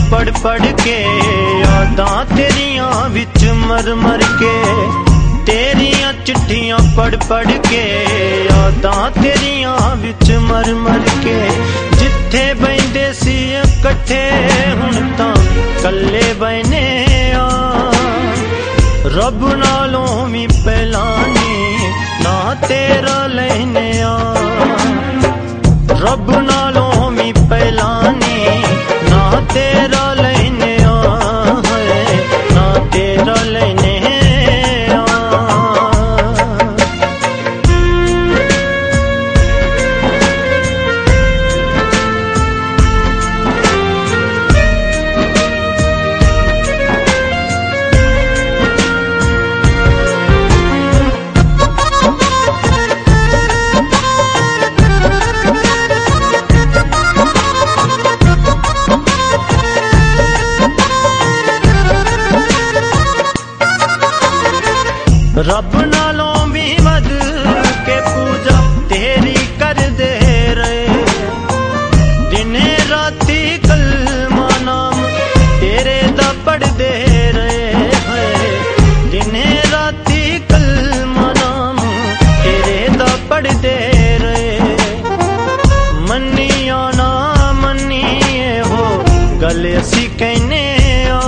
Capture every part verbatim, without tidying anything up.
पढ़ पढ़ के यादां तेरियां विच मर मर के, तेरियां चिट्ठियां पढ़ पढ़ के यादां तेरियां विच मर मर के। जिथे बहिंदे सी इकट्ठे हुण तां कल्ले बहने आ, रब नालों भी पहलानी ना तेरा लैने आ, रब नालों भी पहलानी ना तेरा लैने आ, ना तेरा लैने आ। रब नालों भी वध के पूजा तेरी कर दे रहे, दिने राती कलमा नाम तेरे दा पढ़ दे रहे, दिने राती कलमा नाम तेरे दा पढ़ दे रहे। मन्निया ना मन्निए हो गल असी कहने आ,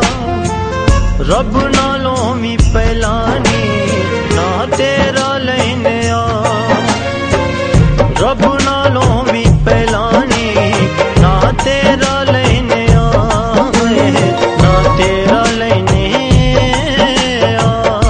रब नालों भी पहलानी ना तेरा लैने आ, रब नालों भी पहलानी ना तेरा लैने आ, ना तेरा लैने आ।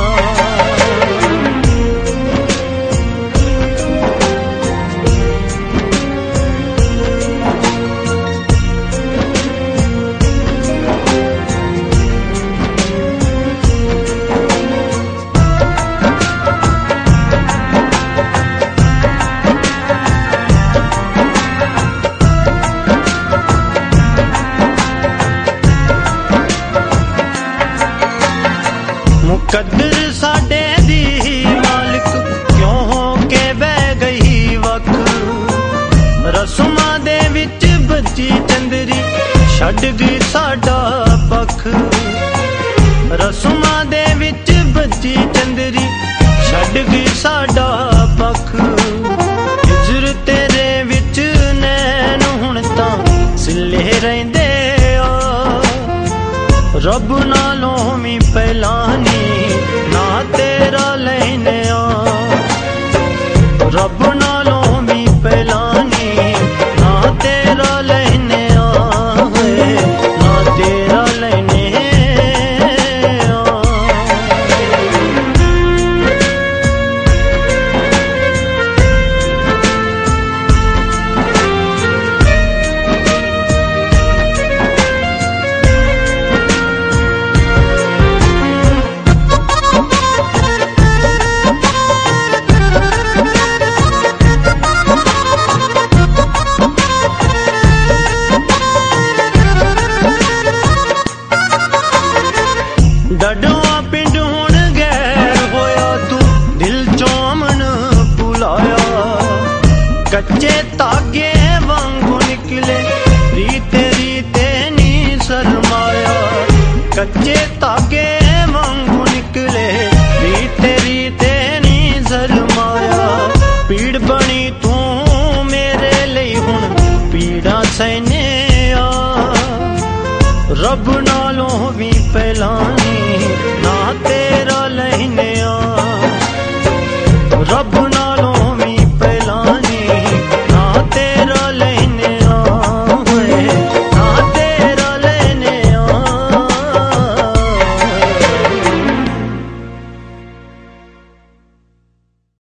मुकद्दर साडे दी मालिक क्यों हो के बह गई वख, रस्मां दे विच बची चंदरी छड्ड गई साडा पख, रस्मां दे विच बची चंदरी छड्ड गई साडा पख। हिजर तेरे विच नैन हुण तां सिले रहिंदे आ, रब नालों भी पहलानी ना तेरा लैने आ, रब नालों भी पहलानी ना तेरा लैने आ, ना तेरा लैने आ। डडुआ पिंड हुण गैर होया तू दिल चों अमन भुलाया, कच्चे धागे वांगू निकले रीते रीते नी शर्माया, कच्चे धागे वांगू निकले रीते रीते नी शर्माया। पीड़ बनी तू मेरे लिए हुण पीड़ा सहने आ, रब नालों भी पहलानी ना तेरा लैने आ, रब